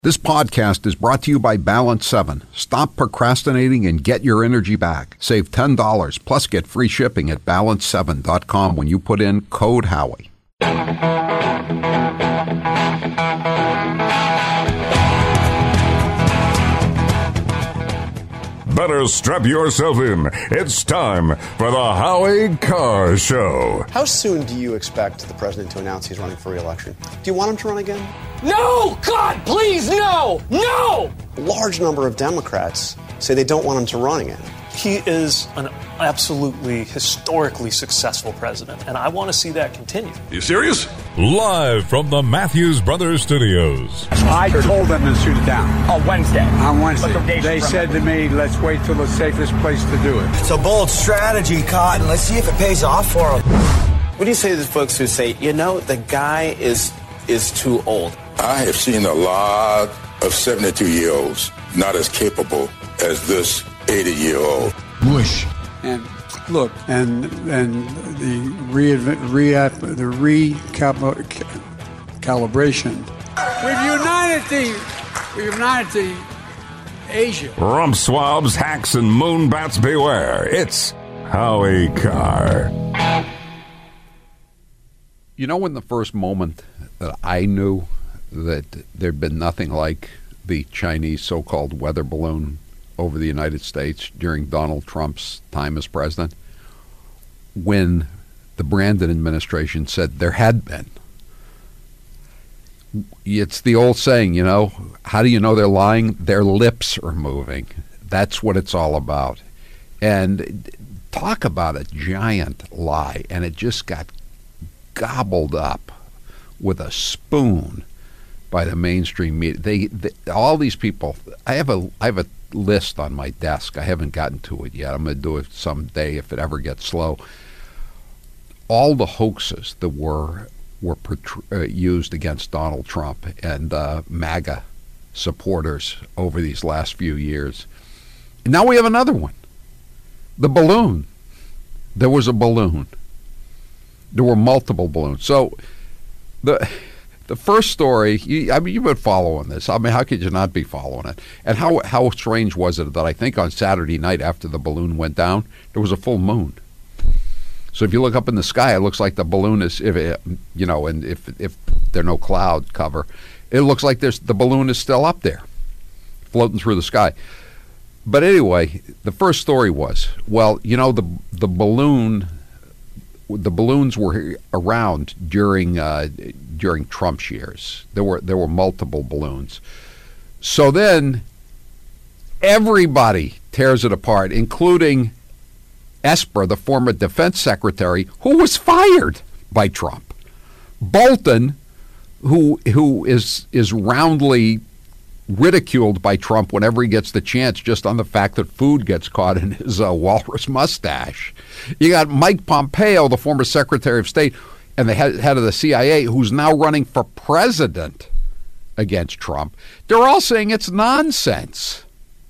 This podcast is brought to you by Balance 7. Stop procrastinating and get your energy back. Save $10 plus get free shipping at balance7.com when you put in code Howie. Better strap yourself in. It's time for the Howie Carr Show. How soon do you expect the president to announce he's running for re-election? Do you want him to run again? No! God, please, no! No! A large number of Democrats say they don't want him to run again. He is an absolutely historically successful president, and I want to see that continue. You serious? Live from the Matthews Brothers Studios. I told them to shoot it down. On Wednesday. On Wednesday. They said to me, let's wait till the safest place to do it. It's a bold strategy, Cotton. Let's see if it pays off for them. What do you say to the folks who say, you know, the guy is too old? I have seen a lot of 72-year-olds not as capable as this 80-year-old. Bush. And look, and the recalibration. We've united the Asia. Rump swabs, hacks, and moonbats beware. It's Howie Carr. You know, in the first moment that I knew that there'd been nothing like the Chinese so-called weather balloon over the United States during Donald Trump's time as president, when the Brandon administration said there had been. It's the old saying, you know, how do you know they're lying? Their lips are moving. That's what it's all about. And talk about a giant lie, and it just got gobbled up with a spoon by the mainstream media. All these people. I have a list on my desk. I haven't gotten to it yet. I'm going to do it someday if it ever gets slow. All the hoaxes that were used against Donald Trump and MAGA supporters over these last few years. And now we have another one. The balloon. There was a balloon. There were multiple balloons. So the first story, you've been following this. I mean, how could you not be following it? And how strange was it that I think on Saturday night after the balloon went down, there was a full moon. So if you look up in the sky, it looks like the balloon is, if there's no cloud cover, it looks like the balloon is still up there, floating through the sky. But anyway, the first story was, well, you know, the balloons were around during Trump's years. There were multiple balloons. So then everybody tears it apart, including Esper, the former defense secretary, who was fired by Trump. Bolton, who is roundly ridiculed by Trump whenever he gets the chance, just on the fact that food gets caught in his walrus mustache. You got Mike Pompeo, the former Secretary of State and the head of the CIA, who's now running for president against Trump. They're all saying it's nonsense.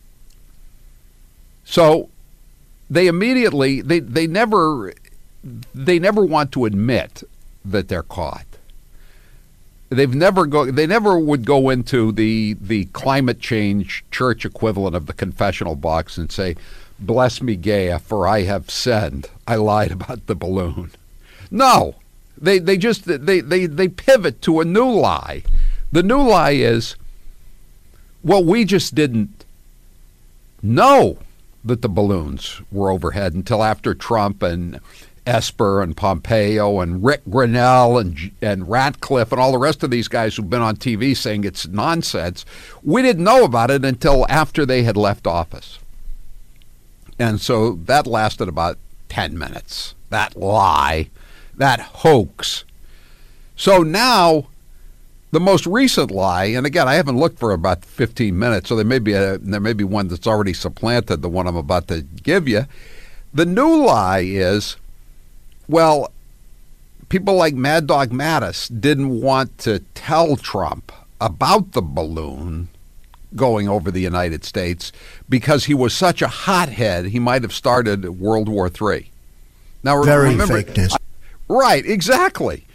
So they immediately they never want to admit that they're caught. They never would go into the climate change church equivalent of the confessional box and say, "Bless me, Gaia, for I have sinned. I lied about the balloon." No, they pivot to a new lie. The new lie is, well, we just didn't know that the balloons were overhead until after Trump and Esper and Pompeo and Rick Grenell and Ratcliffe and all the rest of these guys who've been on TV saying it's nonsense. We didn't know about it until after they had left office. And so that lasted about 10 minutes. That lie, that hoax. So now the most recent lie, and again, I haven't looked for about 15 minutes, so there may be one that's already supplanted the one I'm about to give you. The new lie is, well, people like Mad Dog Mattis didn't want to tell Trump about the balloon going over the United States because he was such a hothead, he might have started World War III. Now, Very remember, fake news. Right, exactly.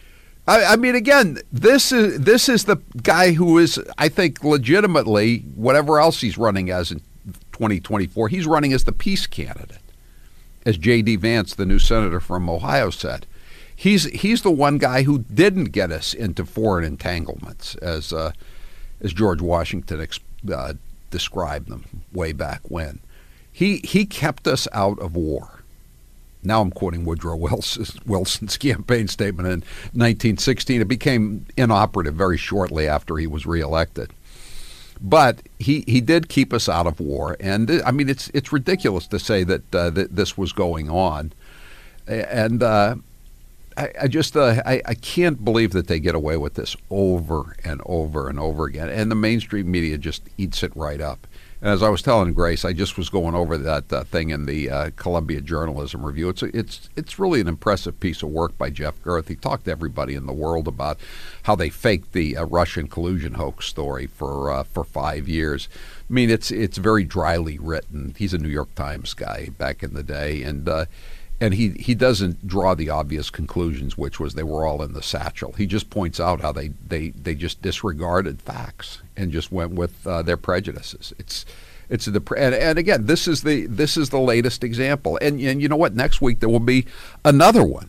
I mean, again, this is the guy who is, I think, legitimately, whatever else he's running as in 2024, he's running as the peace candidate, as J.D. Vance, the new senator from Ohio, said. He's the one guy who didn't get us into foreign entanglements, as George Washington described them way back when. He kept us out of war. Now I'm quoting Woodrow Wilson's campaign statement in 1916. It became inoperative very shortly after he was reelected. But he did keep us out of war. And, I mean, it's ridiculous to say that this was going on. And I can't believe that they get away with this over and over and over again. And the mainstream media just eats it right up. And as I was telling Grace, I just was going over that thing in the Columbia Journalism Review. It's really an impressive piece of work by Jeff Gerth. He talked to everybody in the world about how they faked the Russian collusion hoax story for 5 years. I mean, it's very dryly written. He's a New York Times guy back in the day, and he doesn't draw the obvious conclusions, which was they were all in the satchel. He just points out how they just disregarded facts and just went with their prejudices. And again, this is the latest example. And you know what? Next week there will be another one.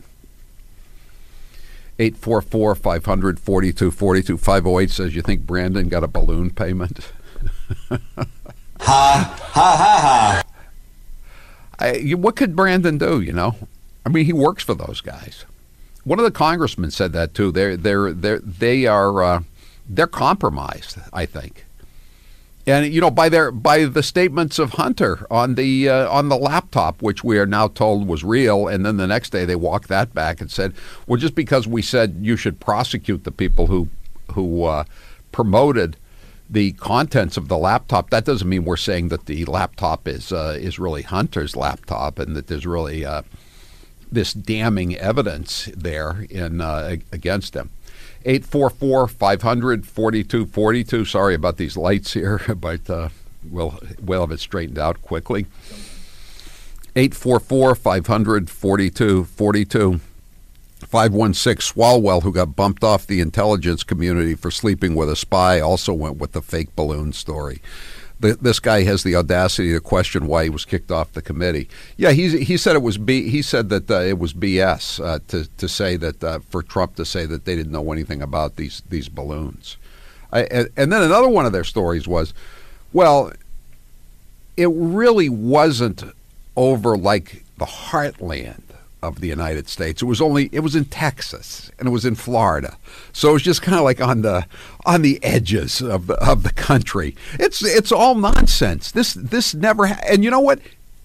844-500-4242. 508 says, you think Brandon got a balloon payment? Ha ha ha ha. What could Brandon do, you know? I mean, he works for those guys. One of the congressmen said that too. They're compromised, I think. And you know, by the statements of Hunter on the laptop, which we are now told was real, and then the next day they walked that back and said, well, just because we said you should prosecute the people who promoted the contents of the laptop, that doesn't mean we're saying that the laptop is really Hunter's laptop and that there's really this damning evidence there against him. 844-500-4242. Sorry about these lights here, but we'll have it straightened out quickly. 844-500-4242. 516 Swalwell, who got bumped off the intelligence community for sleeping with a spy, also went with the fake balloon story. This guy has the audacity to question why he was kicked off the committee. Yeah, he said it was he said that it was BS to say that for Trump to say that they didn't know anything about these balloons. And then another one of their stories was, well, it really wasn't over like the heartland of the United States. It was in Texas and it was in Florida. So it was just kind of like on the edges of the country. It's all nonsense. This never and you know what?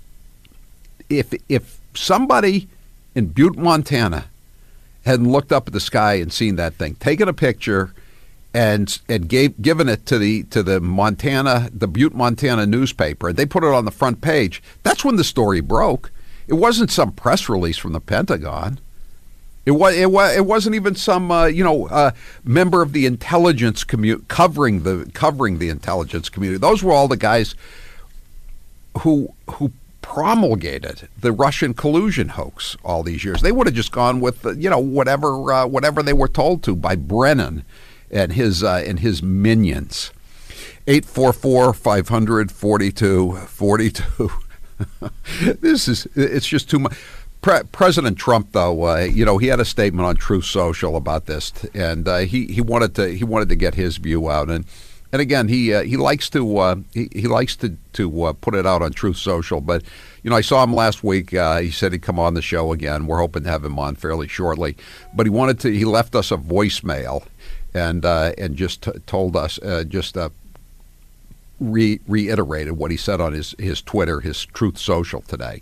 If somebody in Butte, Montana hadn't looked up at the sky and seen that thing, taken a picture and given it to the Butte, Montana newspaper, and they put it on the front page, that's when the story broke. It wasn't some press release from the Pentagon. It wasn't even some member of the intelligence community covering the intelligence community. Those were all the guys who promulgated the Russian collusion hoax all these years. They would have just gone with whatever they were told to by Brennan and his minions. 844-500-4242. It's just too much. President Trump, though, he had a statement on Truth Social about this, and he wanted to get his view out, and again he likes to put it out on Truth Social. But I saw him last week. He said he'd come on the show again. We're hoping to have him on fairly shortly. But he left us a voicemail, and just told us reiterated what he said on his Twitter, his Truth Social today.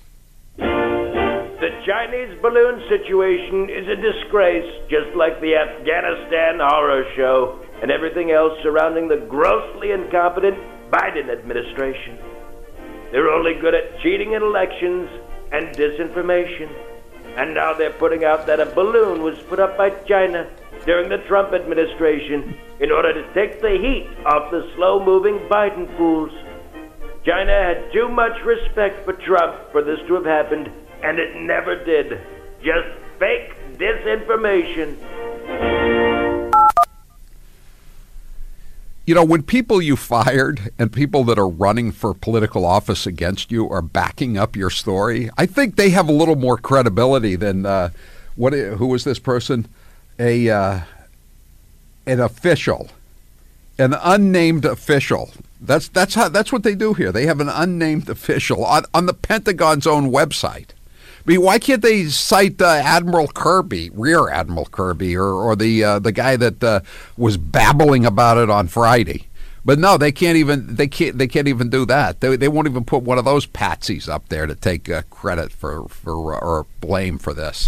The Chinese balloon situation is a disgrace, just like the Afghanistan horror show and everything else surrounding the grossly incompetent Biden administration. They're only good at cheating in elections and disinformation. And now they're putting out that a balloon was put up by China during the Trump administration in order to take the heat off the slow-moving Biden fools. China had too much respect for Trump for this to have happened, and it never did. Just fake disinformation. You know, when people you fired and people that are running for political office against you are backing up your story, I think they have a little more credibility than who was this person? An official, an unnamed official. That's what they do here. They have an unnamed official on the Pentagon's own website. I mean, why can't they cite Admiral Kirby, Rear Admiral Kirby, or the guy that was babbling about it on Friday? But no, they can't even do that. They won't even put one of those patsies up there to take credit for or blame for this.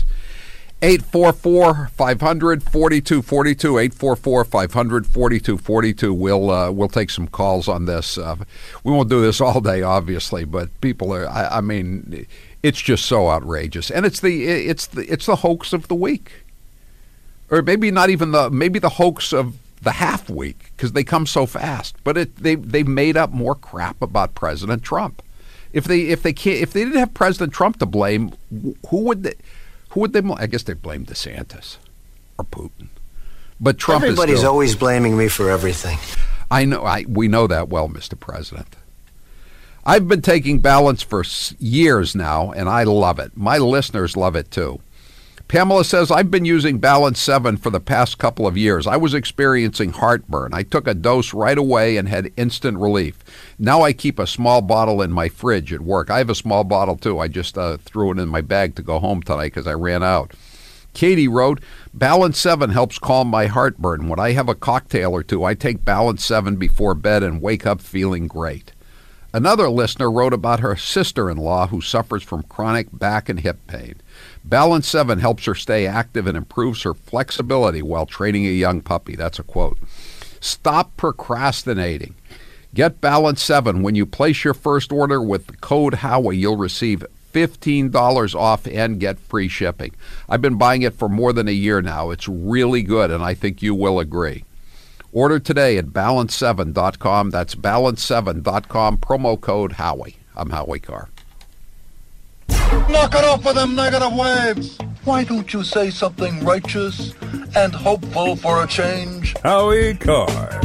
844-500-4242, 844-500-4242. We'll take some calls on this. We won't do this all day, obviously, but people are. I mean, it's just so outrageous, and it's the hoax of the week, or maybe not even the hoax of the half week, because they come so fast. But they've made up more crap about President Trump. If they didn't have President Trump to blame, who would they blame? I guess they blame DeSantis or Putin. But Trump Everybody's always blaming me for everything. I know. We know that well, Mr. President. I've been taking Balance for years now, and I love it. My listeners love it, too. Pamela says, I've been using Balance 7 for the past couple of years. I was experiencing heartburn. I took a dose right away and had instant relief. Now I keep a small bottle in my fridge at work. I have a small bottle, too. I just threw it in my bag to go home tonight because I ran out. Katie wrote, Balance 7 helps calm my heartburn. When I have a cocktail or two, I take Balance 7 before bed and wake up feeling great. Another listener wrote about her sister-in-law who suffers from chronic back and hip pain. Balance 7 helps her stay active and improves her flexibility while training a young puppy. That's a quote. Stop procrastinating. Get Balance 7. When you place your first order with the code Howie, you'll receive $15 off and get free shipping. I've been buying it for more than a year now. It's really good, and I think you will agree. Order today at balance7.com. That's balance7.com. Promo code Howie. I'm Howie Carr. Knock it off with them negative waves. Why don't you say something righteous and hopeful for a change? Howie Carr.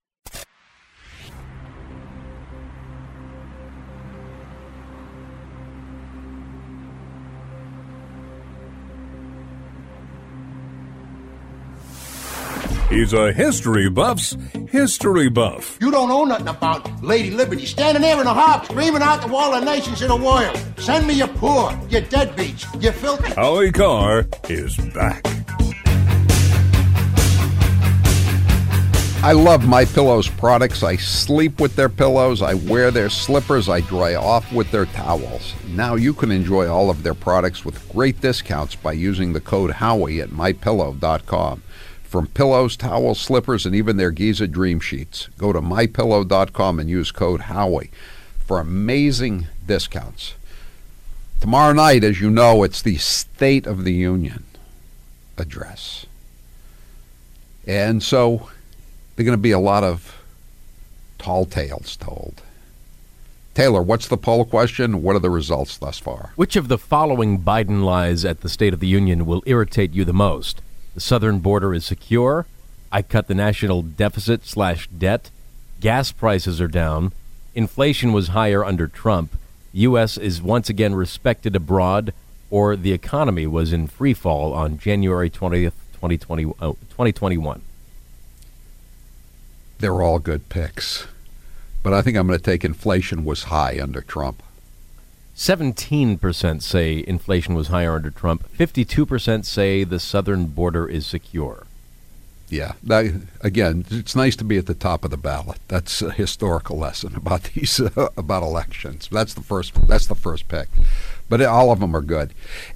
He's a history buff's history buff. You don't know nothing about Lady Liberty standing there in a harp screaming out to all the nations in the world. Send me your poor, your deadbeats, your filthy. Howie Carr is back. I love MyPillow's products. I sleep with their pillows. I wear their slippers. I dry off with their towels. Now you can enjoy all of their products with great discounts by using the code Howie at MyPillow.com. From pillows, towels, slippers, and even their Giza Dream Sheets. Go to MyPillow.com and use code Howie for amazing discounts. Tomorrow night, as you know, it's the State of the Union address. And so there are going to be a lot of tall tales told. Taylor, what's the poll question? What are the results thus far? Which of the following Biden lies at the State of the Union will irritate you the most? The southern border is secure. I cut the national deficit/debt. Gas prices are down. Inflation was higher under Trump. U.S. is once again respected abroad. Or the economy was in free fall on January 20th, 2021. They're all good picks. But I think I'm going to take inflation was high under Trump. 17% say inflation was higher under Trump. 52% say the southern border is secure. Yeah. Again, it's nice to be at the top of the ballot. That's a historical lesson about these about elections. That's the first pick. But all of them are good.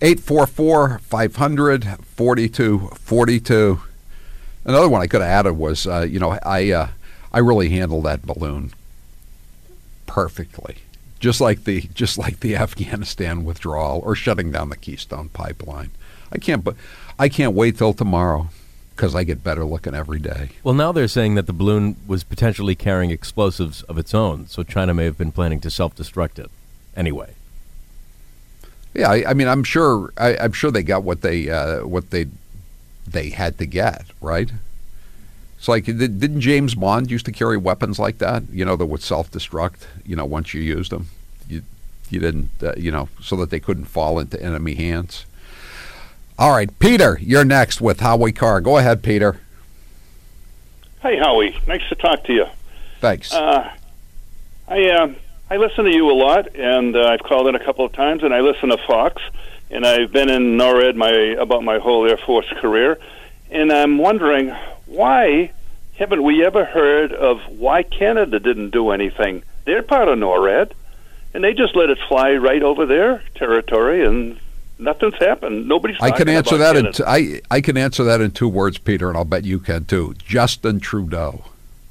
844-500-4242. Another one I could have added was, I really handled that balloon perfectly. Just like the Afghanistan withdrawal or shutting down the Keystone Pipeline. I can't wait till tomorrow because I get better looking every day. Well, now they're saying that the balloon was potentially carrying explosives of its own, so China may have been planning to self-destruct it. Anyway. Yeah, I mean, I'm sure they got what they they had to get, right? It's like, didn't James Bond used to carry weapons like that, that would self-destruct, once you used them? You didn't, so that they couldn't fall into enemy hands. All right, Peter, you're next with Howie Carr. Go ahead, Peter. Hey, Howie. Nice to talk to you. Thanks. I listen to you a lot, and I've called in a couple of times, and I listen to Fox, and I've been in NORAD about my whole Air Force career, and I'm wondering, why haven't we ever heard of why Canada didn't do anything? They're part of NORAD, and they just let it fly right over their territory, and nothing's happened. Nobody's talking about Canada. I can answer that in 2 words, Peter, and I'll bet you can too. Justin Trudeau.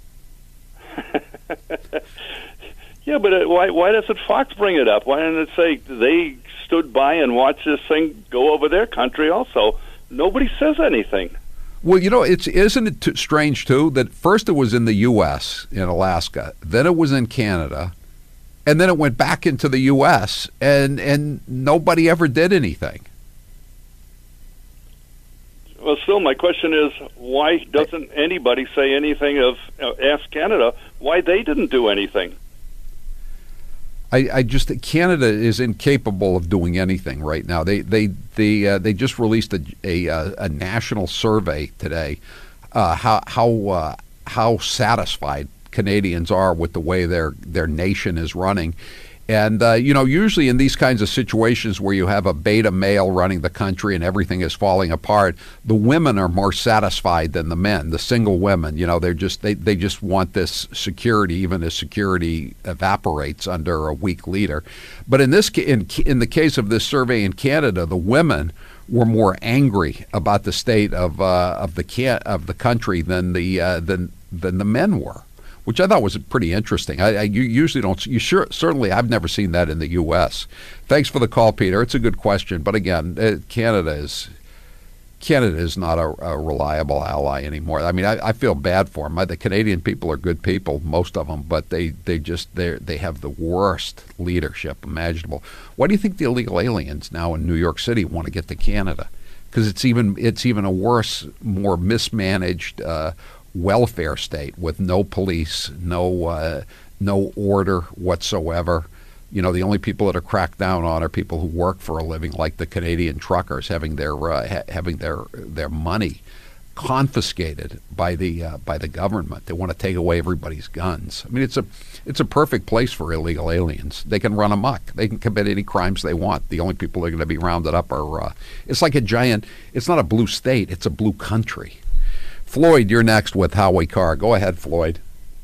Yeah, but why doesn't Fox bring it up? Why didn't it say they stood by and watched this thing go over their country also? Nobody says anything. Well, isn't it strange, too, that first it was in the U.S., in Alaska, then it was in Canada, and then it went back into the U.S., and nobody ever did anything. Well, still, my question is, why doesn't anybody say anything of, ask Canada why they didn't do anything? Canada is incapable of doing anything right now. They just released a national survey today, how satisfied Canadians are with the way their nation is running. And, usually in these kinds of situations where you have a beta male running the country and everything is falling apart, the women are more satisfied than the men, the single women. They just want this security, even as security evaporates under a weak leader. But in the case of this survey in Canada, the women were more angry about the state of the country than the men were, which I thought was pretty interesting. You usually don't. Certainly, I've never seen that in the U.S. Thanks for the call, Peter. It's a good question, but again, Canada is not a reliable ally anymore. I mean, I feel bad for them. The Canadian people are good people, most of them, but they have the worst leadership imaginable. Why do you think the illegal aliens now in New York City want to get to Canada? Because it's even a worse, more mismanaged welfare state with no police, no order whatsoever. The only people that are cracked down on are people who work for a living, like the Canadian truckers, having their money confiscated by the government. They want to take away everybody's guns. I mean, it's a perfect place for illegal aliens. They can run amok. They can commit any crimes they want. The only people that are going to be rounded up are. It's like it's not a blue state. It's a blue country. Floyd, you're next with Howie Carr. Go ahead, Floyd.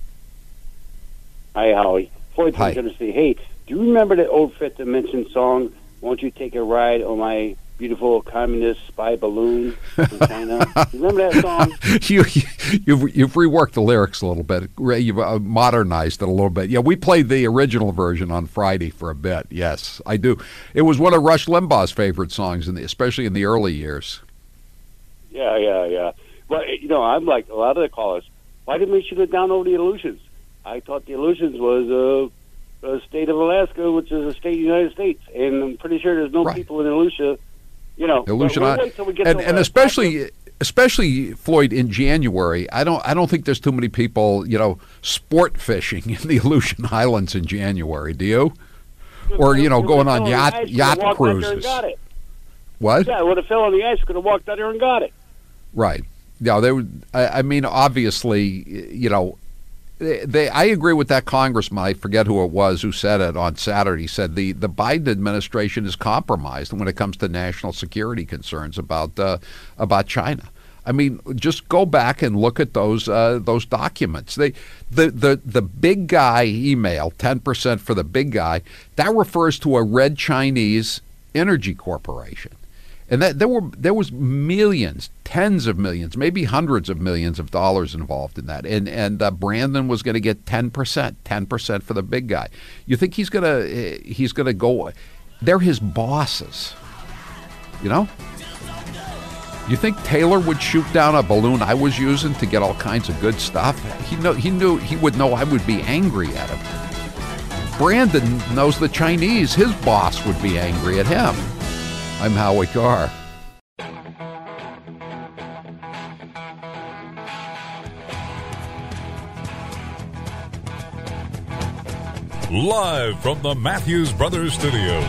Hi, Howie. Floyd Hi. was going to say, hey, do you remember that old Fifth Dimension song, Won't You Take a Ride on My Beautiful Communist Spy Balloon from China? Remember that song? You've reworked the lyrics a little bit. You've modernized it a little bit. Yeah, we played the original version on Friday for a bit. Yes, I do. It was one of Rush Limbaugh's favorite songs, especially in the early years. Yeah. Well, I'm like a lot of the callers. Why didn't we shoot it down over the Aleutians? I thought the Aleutians was a state of Alaska, which is a state of the United States, and I'm pretty sure there's no people in Aleutian. Aleutian, and especially Floyd in January. I don't think there's too many people, sport fishing in the Aleutian Islands in January. Do you? Or going on yacht cruises. What? Yeah, it would have fell on the ice. Could have walked out there and got it. Right. Yeah, they would. I mean, obviously, I agree with that congressman. I forget who it was who said it on Saturday. He said the Biden administration is compromised when it comes to national security concerns about China. I mean, just go back and look at those documents. The big guy email, 10% for the big guy, that refers to a red Chinese energy corporation. And that there was millions, tens of millions, maybe hundreds of millions of dollars involved in that. And Brandon was going to get 10% for the big guy. You think he's gonna go? They're his bosses, You think Taylor would shoot down a balloon I was using to get all kinds of good stuff? He knew he would know I would be angry at him. Brandon knows the Chinese, his boss, would be angry at him. I'm Howie Carr. Live from the Matthews Brothers Studios.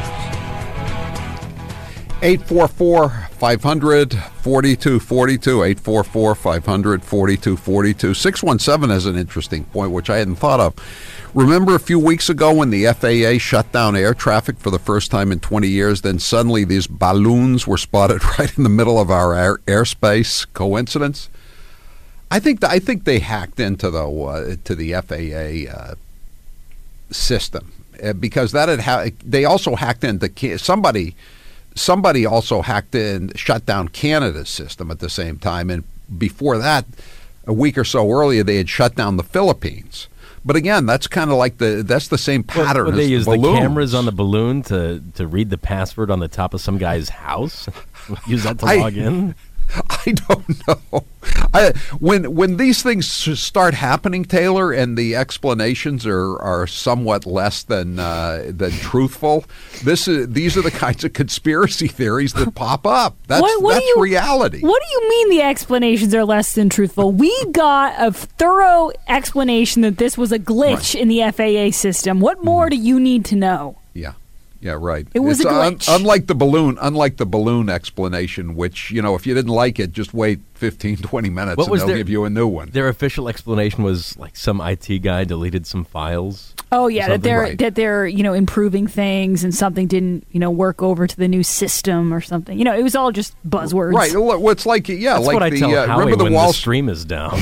844-500-4242, 844-500-4242. 617 has an interesting point, which I hadn't thought of. Remember a few weeks ago when the FAA shut down air traffic for the first time in 20 years, then suddenly these balloons were spotted right in the middle of our airspace? Coincidence? I think they hacked into the FAA system, because that had they also hacked into somebody also hacked in, shut down Canada's system at the same time, and before that, a week or so earlier, they had shut down the Philippines. But again, that's kind of like that's the same pattern. Well, they as use the cameras on the balloon to read the password on the top of some guy's house. Use that to log in. I don't know. When these things start happening, Taylor, and the explanations are somewhat less than truthful, these are the kinds of conspiracy theories that pop up. That's reality. What do you mean the explanations are less than truthful? We got a thorough explanation that this was a glitch in the FAA system. What more do you need to know? Yeah, right. It was a glitch. Unlike the balloon explanation, which, if you didn't like it, just wait 15, 20 minutes and they'll give you a new one. Their official explanation was like some IT guy deleted some files. Oh, yeah, that they're improving things and something didn't, work over to the new system or something. It was all just buzzwords. Right. Well, it's like, That's like what I tell Howie remember when the stream is down.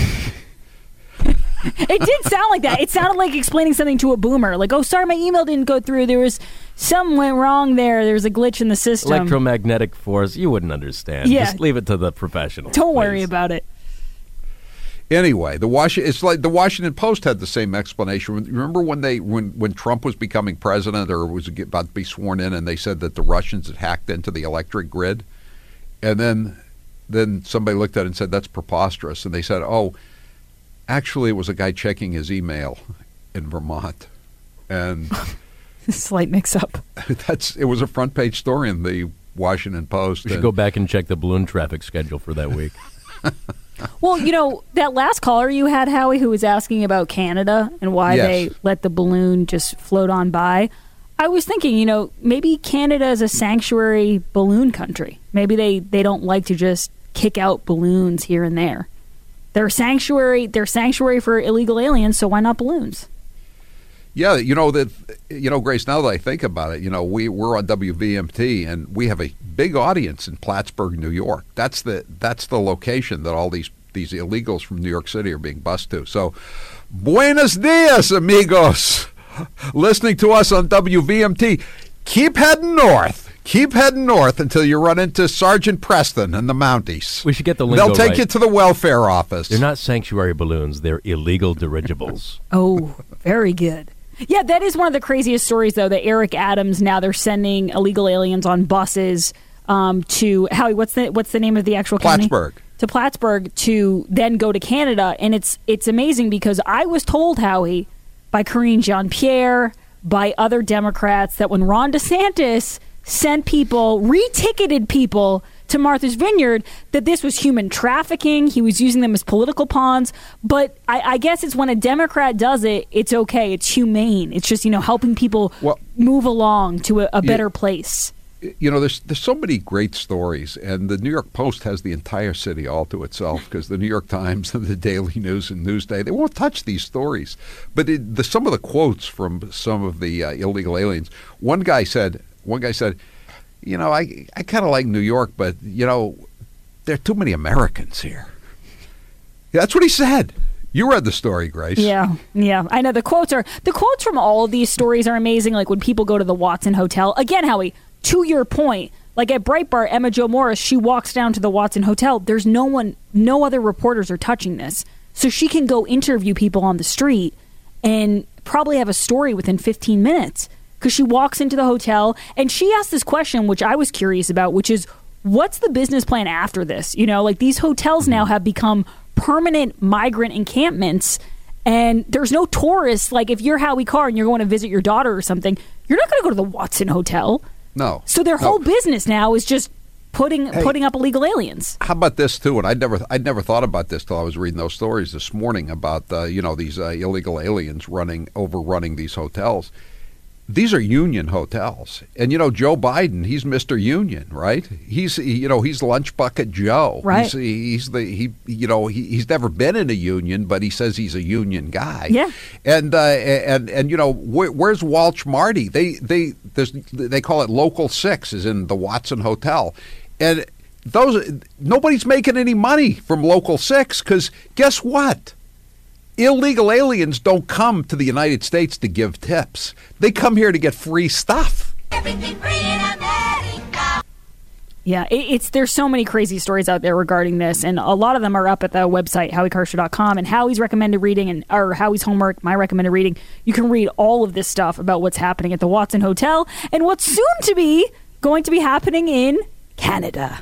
It did sound like that. It sounded like explaining something to a boomer. Like, oh, sorry, my email didn't go through. Something went wrong there. There was a glitch in the system. Electromagnetic force. You wouldn't understand. Yeah. Just leave it to the professionals. Don't worry about it. Anyway, it's like the Washington Post had the same explanation. Remember when Trump was becoming president or was about to be sworn in, and they said that the Russians had hacked into the electric grid, and then somebody looked at it and said that's preposterous, and they said, oh, actually, it was a guy checking his email in Vermont, and slight mix-up. It was a front-page story in the Washington Post. We should go back and check the balloon traffic schedule for that week. Well, that last caller you had, Howie, who was asking about Canada and why they let the balloon just float on by, I was thinking, maybe Canada is a sanctuary balloon country. Maybe they don't like to just kick out balloons here and there. They're sanctuary for illegal aliens, so why not balloons? Yeah, Grace, now that I think about it, we're on WVMT and we have a big audience in Plattsburgh, New York. That's the location that all these illegals from New York City are being bused to. So, buenos dias, amigos. Listening to us on WVMT. Keep heading north. Keep heading north until you run into Sergeant Preston and the Mounties. We should get the lingo They'll take right. you to the welfare office. They're not sanctuary balloons. They're illegal dirigibles. Oh, very good. Yeah, that is one of the craziest stories, though, that Eric Adams, now they're sending illegal aliens on buses to, Howie, what's the name of the actual county? Plattsburgh. To Plattsburgh to then go to Canada. And it's amazing because I was told, Howie, by Karine Jean-Pierre, by other Democrats, that when Ron DeSantis sent people, reticketed people to Martha's Vineyard, that this was human trafficking. He was using them as political pawns. But I guess it's when a Democrat does it, it's okay. It's humane. It's just, helping people move along to a better place. There's so many great stories, and the New York Post has the entire city all to itself because the New York Times and the Daily News and Newsday, they won't touch these stories. But some of the quotes from some of the illegal aliens, one guy said, I kind of like New York, but, there are too many Americans here. That's what he said. You read the story, Grace. Yeah. I know the quotes from all of these stories are amazing. Like when people go to the Watson Hotel. Again, Howie, to your point, like at Breitbart, Emma Jo Morris, she walks down to the Watson Hotel. There's no other reporters are touching this. So she can go interview people on the street and probably have a story within 15 minutes. Because she walks into the hotel and she asked this question, which I was curious about, which is, what's the business plan after this? Like these hotels now have become permanent migrant encampments, and there's no tourists. Like if you're Howie Carr and you're going to visit your daughter or something, you're not going to go to the Watson Hotel. No. So their whole business now is just putting up illegal aliens. How about this too? And I'd never thought about this till I was reading those stories this morning about these illegal aliens overrunning these hotels. These are union hotels, and Joe Biden, he's Mr. Union, right? He's Lunch Bucket Joe, right? He's never been in a union, but he says he's a union guy. Yeah. And where's Walsh Marty? They call it Local 6, is in the Watson Hotel, and nobody's making any money from Local 6 because guess what? Illegal aliens don't come to the United States to give tips. They come here to get free stuff. Everything free in America. Yeah, there's so many crazy stories out there regarding this, and a lot of them are up at the website, HowieCarrshow.com, and Howie's recommended reading, or Howie's homework, my recommended reading. You can read all of this stuff about what's happening at the Watson Hotel and what's going to be happening in Canada.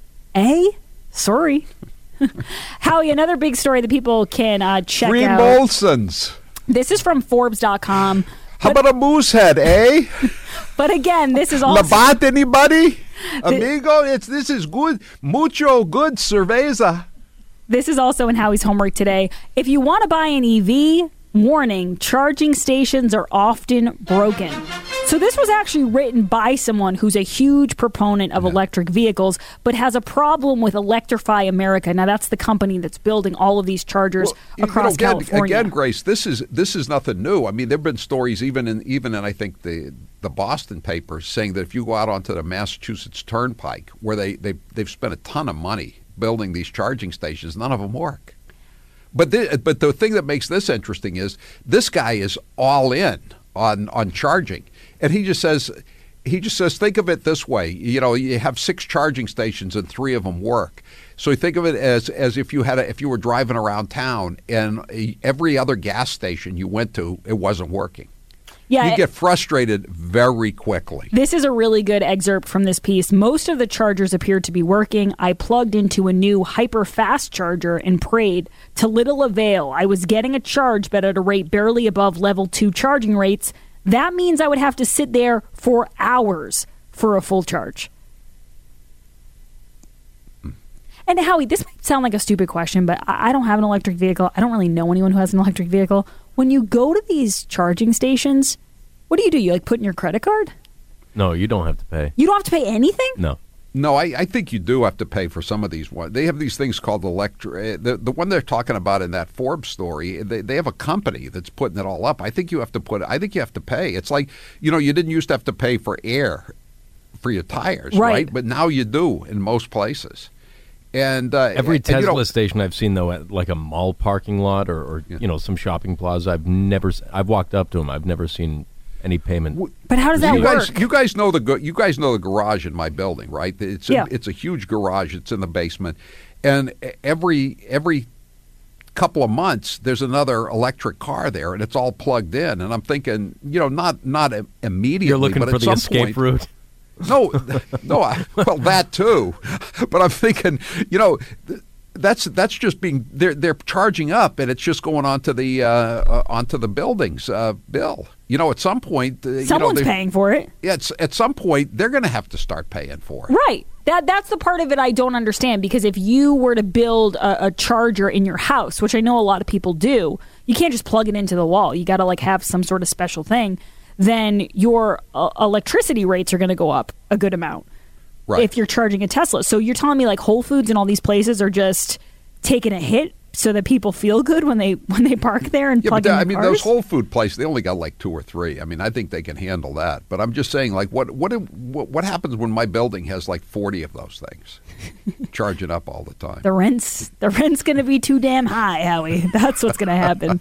Sorry. Howie, another big story that people can check Free out. Molsons. This is from Forbes.com. How about a moose head, eh? But again, this is also... Labat, anybody? Amigo, this is good. Mucho good cerveza. This is also in Howie's homework today. If you want to buy an EV, warning, charging stations are often broken. So this was actually written by someone who's a huge proponent of electric vehicles, but has a problem with Electrify America. Now, that's the company that's building all of these chargers across California. Again, Grace, this is nothing new. I mean, there have been stories even in I think the Boston papers saying that if you go out onto the Massachusetts Turnpike, where they've spent a ton of money building these charging stations, none of them work. But the thing that makes this interesting is this guy is all in on charging. And he just says, think of it this way. You have 6 charging stations and 3 of them work. So you think of it as if you were driving around town and every other gas station you went to, it wasn't working. Yeah, you get frustrated very quickly. This is a really good excerpt from this piece. Most of the chargers appeared to be working. I plugged into a new hyper-fast charger and prayed to little avail. I was getting a charge, but at a rate barely above level 2 charging rates. That means I would have to sit there for hours for a full charge. And Howie, this might sound like a stupid question, but I don't have an electric vehicle. I don't really know anyone who has an electric vehicle. When you go to these charging stations, what do? You put in your credit card? No, you don't have to pay. You don't have to pay anything? No, I think you do have to pay for some of these ones. They have these things called electric. The one they're talking about in that Forbes story, they have a company that's putting it all up. I think you have to pay. It's like, you didn't used to have to pay for air for your tires, right? But now you do in most places. And every Tesla station I've seen, though, at like a mall parking lot or some shopping plaza, I've walked up to them. I've never seen any payment. But how does that work? You guys know the garage in my building, right? It's a huge garage. It's in the basement, and every couple of months there's another electric car there, and it's all plugged in. And I'm thinking, not immediately. You're looking but for at the some escape route. No, well, that too. But I'm thinking, that's just being they're charging up, and it's just going onto the building's bill. At some point, someone's paying for it. Yeah, at some point they're going to have to start paying for it. Right. That's the part of it I don't understand, because if you were to build a charger in your house, which I know a lot of people do, you can't just plug it into the wall. You got to have some sort of special thing. Then your electricity rates are going to go up a good amount if you're charging a Tesla. So you're telling me Whole Foods and all these places are just taking a hit so that people feel good when they park there and plug in their cars? Those Whole Food places, they only got 2 or 3. I think they can handle that. But I'm just saying, what happens when my building has 40 of those things charging up all the time? The rent's going to be too damn high, Howie. That's what's going to happen.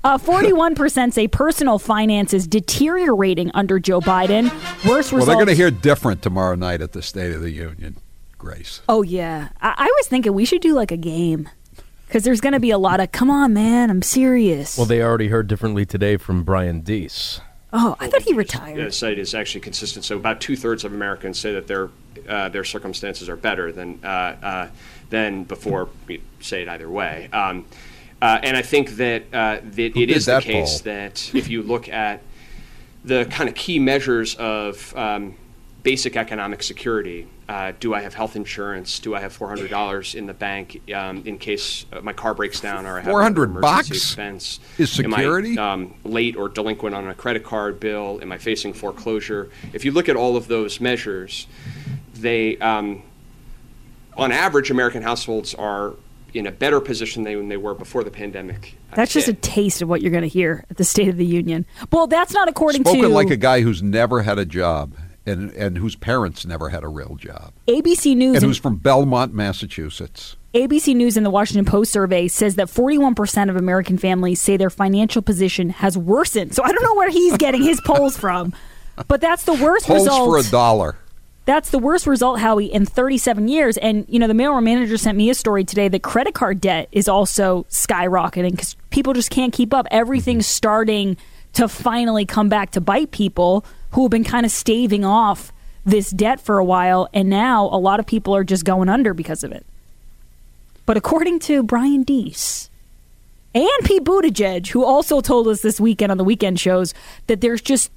41% say personal finances deteriorating under Joe Biden. Worse results. Well, they're going to hear different tomorrow night at the State of the Union, Grace. Oh, yeah. I was thinking we should do a game. Because there's going to be a lot of, come on, man, I'm serious. Well, they already heard differently today from Brian Deese. Oh, I thought he retired. The site is actually consistent. So about 2/3 of Americans say that their circumstances are better than before. Say it either way. And I think that it is the case that if you look at the kind of key measures of basic economic security. Do I have health insurance? Do I have $400 in the bank in case my car breaks down or I have an emergency expense? Is security? Am I late or delinquent on a credit card bill? Am I facing foreclosure? If you look at all of those measures, they, on average, American households are in a better position than they were before the pandemic. That's just a taste of what you're going to hear at the State of the Union. Well, that's not according to... Spoken like a guy who's never had a job and whose parents never had a real job. ABC News... And who's from Belmont, Massachusetts. ABC News and the Washington Post survey says that 41% of American families say their financial position has worsened. So I don't know where he's getting his polls from, but that's the worst result. Polls for $1. That's the worst result, Howie, in 37 years. And, you know, the mailroom manager sent me a story today that credit card debt is also skyrocketing because people just can't keep up. Everything's starting to finally come back to bite people who have been kind of staving off this debt for a while. And now a lot of people are just going under because of it. But according to Brian Deese and Pete Buttigieg, who also told us this weekend on the weekend shows that there's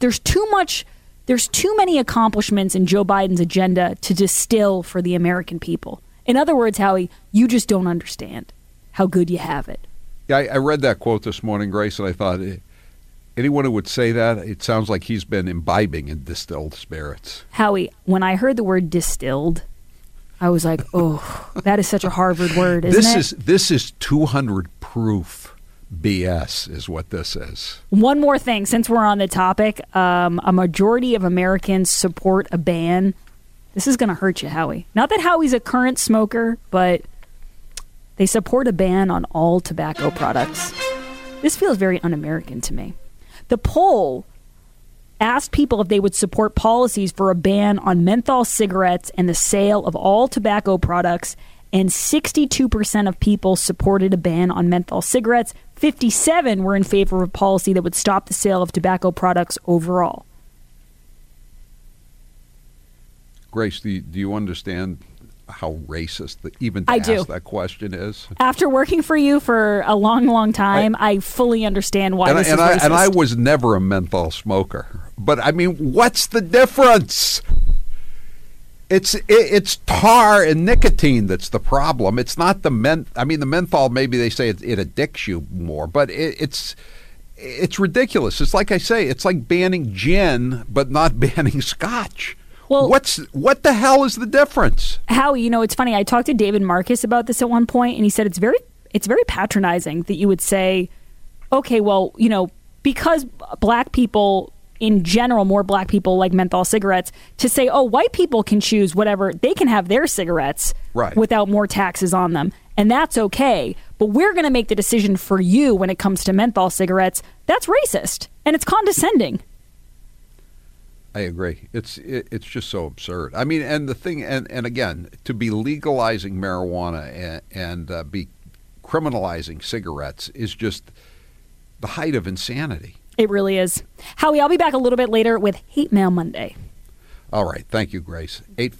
too many accomplishments in Joe Biden's agenda to distill for the American people. In other words, Howie, you just don't understand how good you have it. Yeah, I read that quote this morning, Grace, and I thought, anyone who would say that, it sounds like he's been imbibing in distilled spirits. Howie, when I heard the word distilled, I was like, oh, that is such a Harvard word, isn't it? This is 200 proof. BS is what this is. One more thing, since we're on the topic, a majority of Americans support a ban. This is going to hurt you, Howie. Not that Howie's a current smoker, but they support a ban on all tobacco products. This feels very un-American to me. The poll asked people if they would support policies for a ban on menthol cigarettes and the sale of all tobacco products, and 62% of people supported a ban on menthol cigarettes. 57% were in favor of a policy that would stop the sale of tobacco products overall. Grace, do you understand how racist even to ask that question is? After working for you for a long, long time, I fully understand why this is racist. And I was never a menthol smoker. But, I mean, what's the difference? It's tar and nicotine that's the problem. It's not the the menthol, maybe they say it addicts you more, but it's ridiculous. It's like I say, it's like banning gin, but not banning scotch. Well, what the hell is the difference? Howie, you know, it's funny. I talked to David Marcus about this at one point, and he said it's very patronizing that you would say, okay, well, you know, because black people in general, more black people like menthol cigarettes, to say, oh, white people can choose whatever, they can have their cigarettes without more taxes on them. And that's okay. But we're going to make the decision for you when it comes to menthol cigarettes. That's racist. And it's condescending. I agree. It's just so absurd. I mean, and the thing, and again, to be legalizing marijuana and be criminalizing cigarettes is just the height of insanity. It really is. Howie, I'll be back a little bit later with Hate Mail Monday. All right. Thank you, Grace.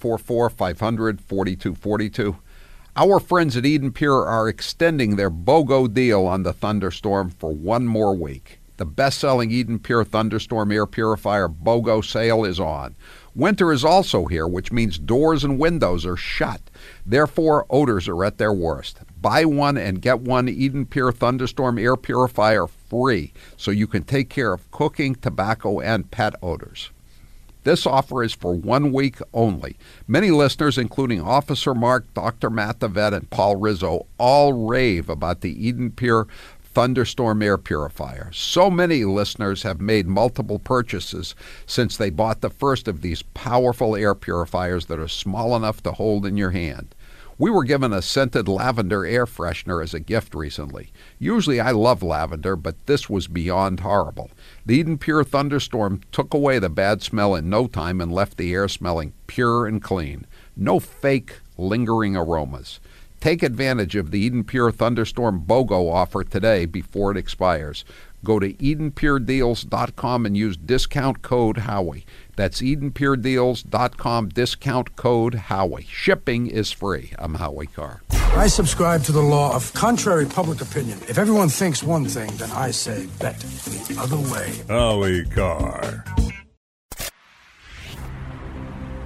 844-500-4242. Our friends at Eden Pure are extending their BOGO deal on the Thunderstorm for one more week. The best-selling Eden Pure Thunderstorm Air Purifier BOGO sale is on. Winter is also here, which means doors and windows are shut. Therefore, odors are at their worst. Buy one and get one Eden Pure Thunderstorm Air Purifier free so you can take care of cooking, tobacco, and pet odors. This offer is for 1 week only. Many listeners, including Officer Mark, Dr. Matt the Vet, and Paul Rizzo, all rave about the Eden Pure Thunderstorm Air Purifier. So many listeners have made multiple purchases since they bought the first of these powerful air purifiers that are small enough to hold in your hand. We were given a scented lavender air freshener as a gift recently. Usually I love lavender, but this was beyond horrible. The Eden Pure Thunderstorm took away the bad smell in no time and left the air smelling pure and clean. No fake, lingering aromas. Take advantage of the Eden Pure Thunderstorm BOGO offer today before it expires. Go to EdenPureDeals.com and use discount code Howie. That's EdenPureDeals.com, discount code Howie. Shipping is free. I'm Howie Carr. I subscribe to the law of contrary public opinion. If everyone thinks one thing, then I say bet the other way. Howie Carr.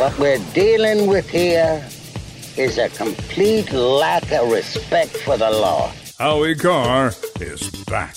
What we're dealing with here is a complete lack of respect for the law. Howie Carr is back.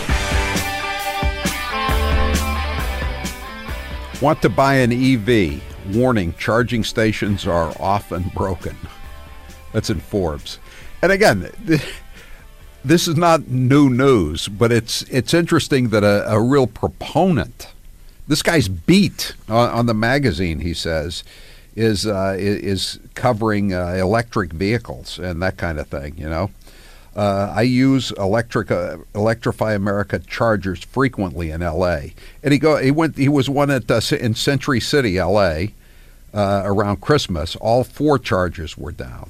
Want to buy an EV? Warning, charging stations are often broken. That's in Forbes. And again, this is not new news, but it's interesting that a real proponent, this guy's beat on the magazine, he says, is covering electric vehicles and that kind of thing, you know. I use Electrify America chargers frequently in L.A. And he was one in Century City, L.A. Around Christmas. All 4 chargers were down.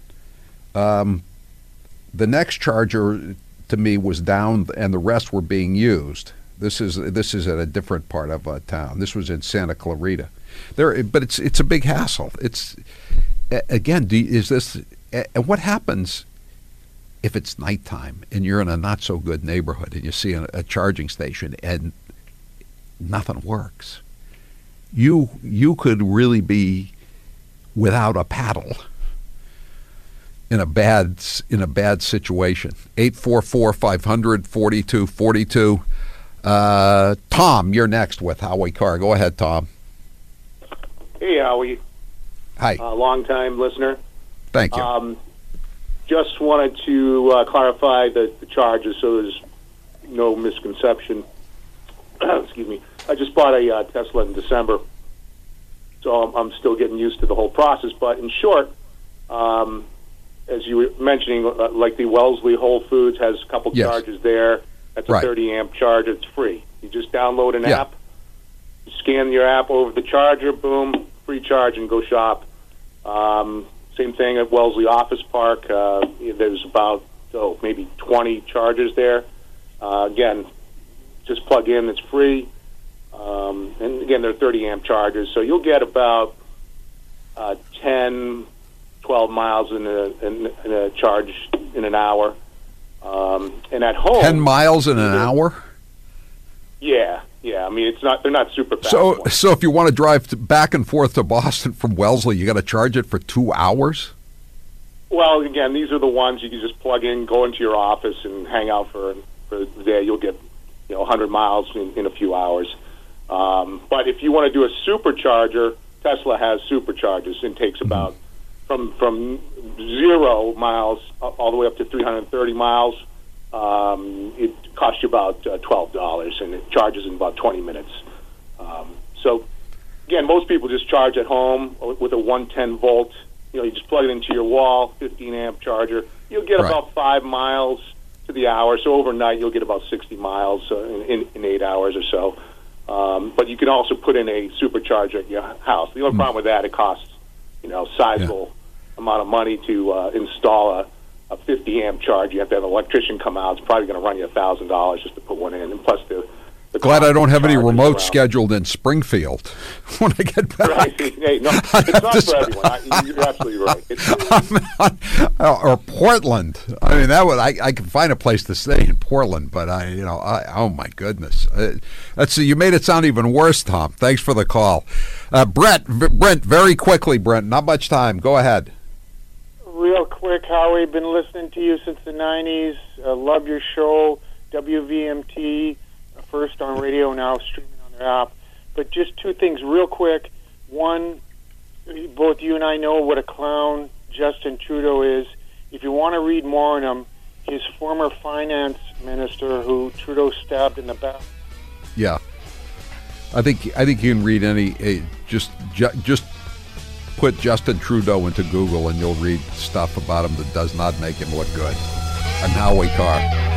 The next charger to me was down, and the rest were being used. This is at a different part of town. This was in Santa Clarita. But it's a big hassle. It's again, and what happens if it's nighttime and you're in a not so good neighborhood and you see a charging station and nothing works? You could really be without a paddle in a bad situation. 844-500-4242. Tom, you're next with Howie Carr. Go ahead, Tom. Hey, Howie. Hi. Long-time listener. Thank you. Just wanted to clarify the charges so there's no misconception. Excuse me. I just bought a Tesla in December, so I'm still getting used to the whole process. But in short, as you were mentioning, like the Wellesley Whole Foods has a couple charges there. That's a 30-amp charger. It's free. You just download an app, you scan your app over the charger, boom, free charge, and go shop. Same thing at Wellesley Office Park. There's about maybe 20 chargers there. Again, just plug in. It's free. And again, they're 30-amp chargers, so you'll get about 10, 12 miles in a charge in an hour. And at home, 10 miles in an hour? Yeah. I mean, they're not super fast. So if you want to drive back and forth to Boston from Wellesley, you got to charge it for 2 hours? Well, again, these are the ones you can just plug in, go into your office, and hang out for the day. You'll get 100 miles in a few hours. But if you want to do a supercharger, Tesla has superchargers and takes about from 0 miles all the way up to 330 miles. It costs you about $12, and it charges in about 20 minutes. So, again, most people just charge at home with a 110 volt. You just plug it into your wall, 15-amp charger. You'll get about 5 miles to the hour. So overnight, you'll get about 60 miles in 8 hours or so. But you can also put in a supercharger at your house. The only problem with that, it costs sizable amount of money to install a 50-amp charge. You have to have an electrician come out. It's probably going to run you $1,000 just to put one in, and plus the glad I don't have any remotes scheduled in Springfield when I get back. Right. Hey, no, it's not for everyone. You're absolutely right. Or Portland. I mean, I can find a place to stay in Portland, but oh my goodness, you made it sound even worse, Tom. Thanks for the call, Brent. Very quickly, Brent. Not much time. Go ahead. Real quick, Howie. Been listening to you since the '90s. Love your show, WVMT. First on radio, now streaming on their app. But just 2 things real quick. One, both you and I know what a clown Justin Trudeau is. If you want to read more on him, his former finance minister who Trudeau stabbed in the back. Yeah. I think you can read just put Justin Trudeau into Google and you'll read stuff about him that does not make him look good. I'm Howie Carr.